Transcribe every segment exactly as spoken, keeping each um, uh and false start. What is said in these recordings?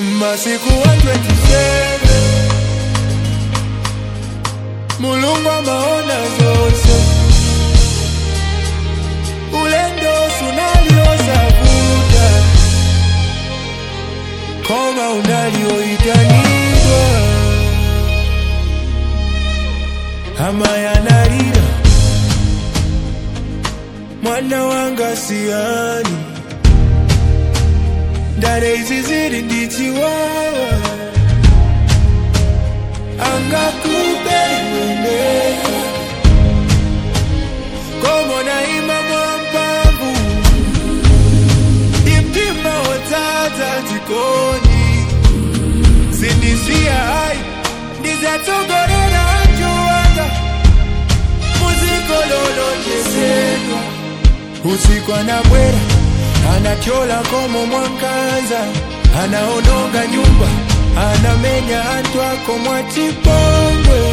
Masiku wa twenty-seven Mulungu amaona zose Ulendo sunaliosavuta Koma unalioitanidwa Ama yanarira Mwana wanga siani Dare iziziri ndichiwawa Anga kube mwendeka Komo na ima mwambavu Imtima otata jikoni Sindisia hai Ndizatogorera anjuwanga Muziko lolo jesedwa Usiku anabwera Anakyola komo mwankanza Anaononga nyumba Anamenya antwako mwachipongwe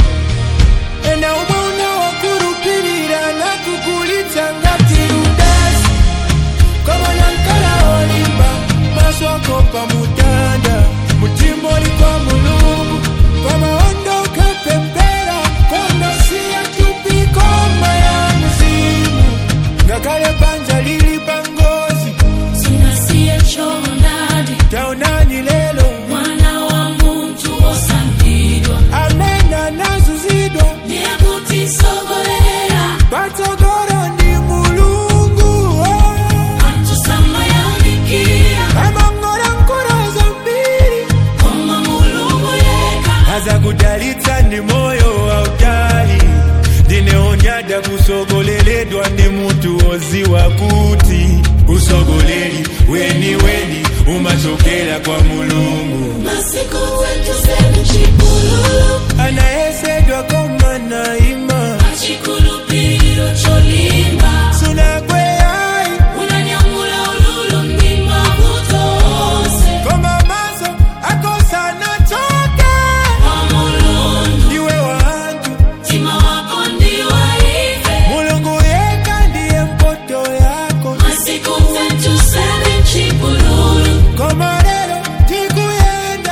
Ena umona wakurupirira na kukulita ngatirudasi Kama nankala olimba Maswako pa mutanda Mutimboli kwa mulungu Kama ondoka pembera Kondo siya chupi koma ya mzimu Ngakale panja lili pangozi Sina siya chonadi Taunani lelo Mwana wa muntu osambidwa Amena nazuzidwa Niabuti sogolera Patogoro ndi mulungu Antu sama ya unikira Amangora nkura zambiri Koma mulungu yeka Haza kudalita ndi moyo wa utali Dine onyada kusogoleledwa ndi mutu oziwa kuti Usogoleri weni weni umachokera kwa mulungu Masiku twenty-seven chikulu Anaesedwa koma na ima Chikulu piro cholimba Sunakwe hai Unanyamula ululu mdima kutose Koma maso akosa na toke Mulungu Iwe wantu Tima wako ndiwa ife Mulungu yeka ndiye mpoto yako Masiku twenty-seven chikulu Koma lero tikuyenda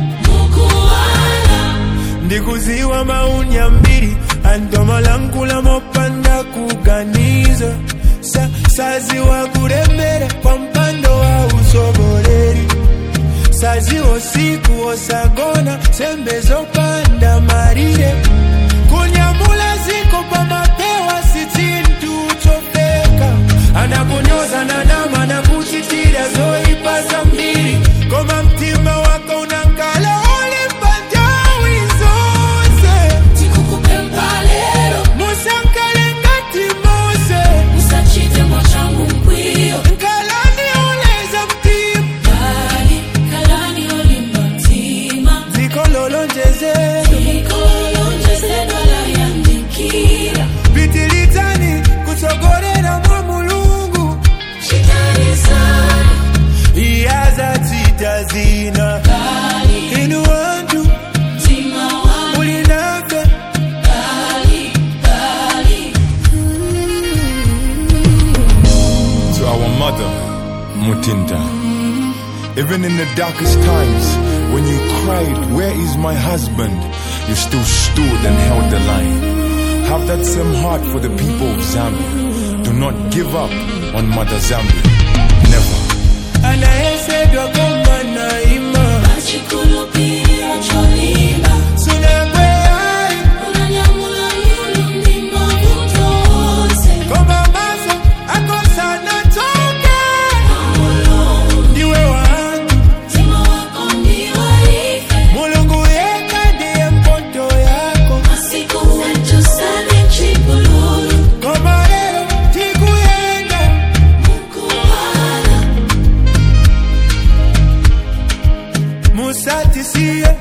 Mukuwala Ndikuziwa maunya mbiri Antoma lankula mopanda kuganiza Sa, sazi wa kuremera kwa mpando wa usogoleri Sazi osiku osagona sembezo panda marire Kunyamula ziko pa mapewa sitintu chopeka Anakunyoza na nama na kuchitira zoi pasa mbiri Koma mtima wako unankala ole panjawi zose Tikukupe mpalero Musankale ngati Mose Usachite mwachangu mkwio Nkalani oleza mtima Kali, kalani olimba mtima Ziko lolonjeze Ikolonje sedwala yandikira Pitilitani kusogorera mwa mulungu Chitani sana Iyaza titazina Kali, Inu wantu tima wangu ulinafe Kali, kali To our mother, Mutinda. Even in the darkest times, when you cried, where is my husband? You still stood and held the line. Have that same heart for the people of Zambia. Do not give up on Mother Zambia. Never. Anaesedwa koma na ima Chikulu piro cholimba Sunakwe hai Unanyamula ululu mdima kutose Koma maso akosa na toke Mulungu Iwe wantu Tima wako ndiwa ife Mulungu yeka ndiye mpoto yako Masiku twenty-seven chikulu Koma lero tikuyenda Mukuwala Musatisiye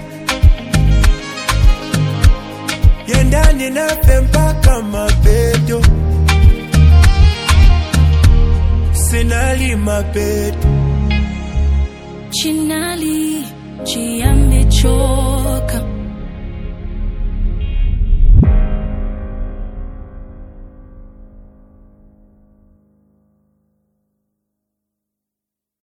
Yendani nafe mpaka mapeto Sinali mapeto Chinali chiamechoka